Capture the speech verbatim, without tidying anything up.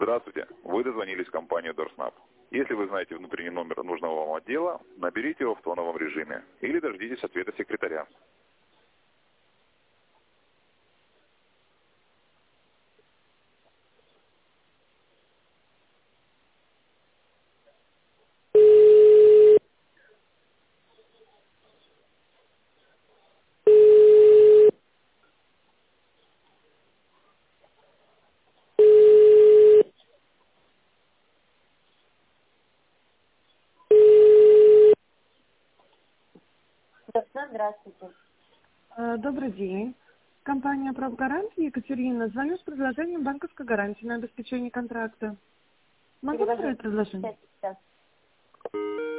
Здравствуйте. Вы дозвонились в компанию Дорснаб. Если вы знаете внутренний номер нужного вам отдела, наберите его в тоновом режиме или дождитесь ответа секретаря. Здравствуйте. Э, Добрый день. Компания «Правгарант», Екатерина. Звоню с предложением банковской гарантии на обеспечение контракта. Могу Перевожу. сказать предложение? Сейчас, сейчас.